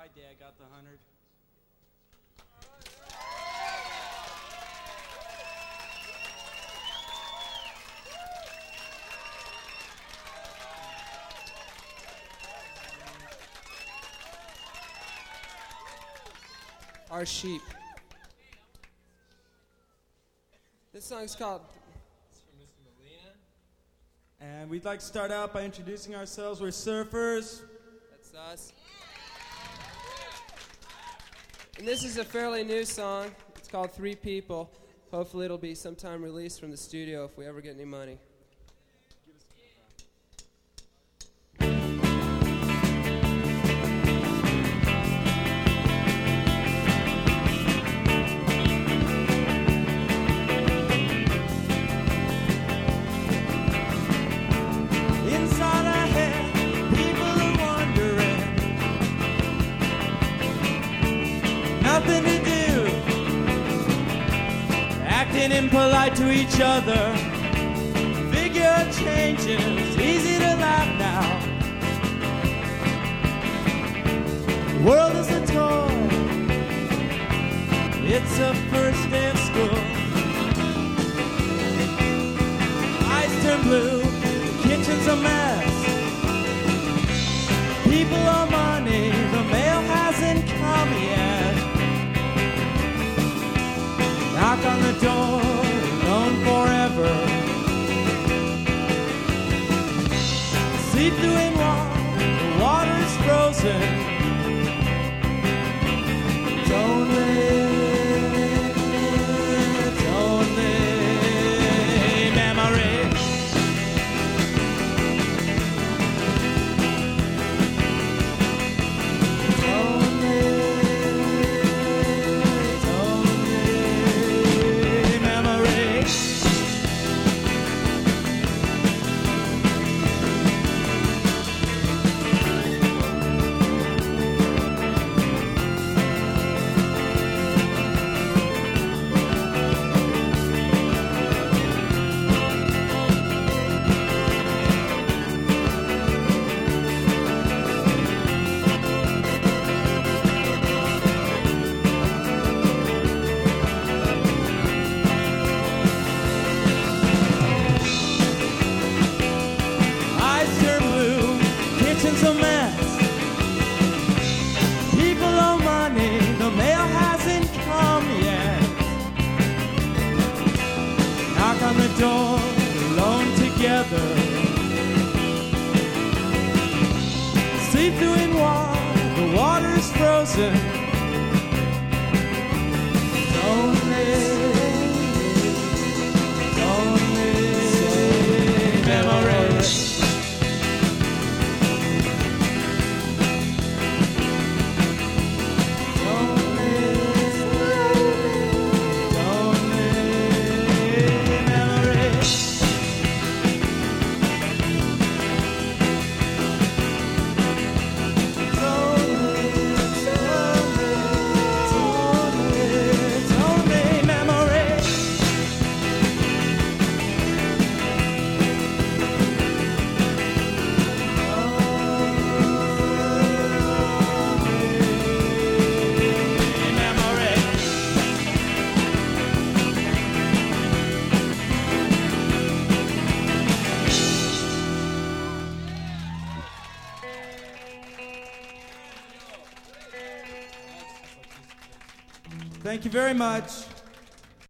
Dad got the 100. Our sheep. This song's called... It's from Mr. Molina. And we'd like to start out by introducing ourselves. We're surfers. That's us. And this is a fairly new song. It's called Three People. Hopefully it'll be sometime released from the studio if we ever get any money. Inside our head, people are wondering. Nothing to do, acting impolite to each other. Figure changes, easy to laugh now. World is a toy, it's a first day of school. Eyes turn blue, the kitchen's a mess. People are money, the mail hasn't come yet. Knock on the door, alone forever. See through and walk, the water's frozen. It's only memory. Eyes turn blue, kitchen's a mess. People owe money, the mail hasn't come yet. Knock on the door, alone together. Sleep through and walk, the water's frozen. It's only memories. Thank you very much.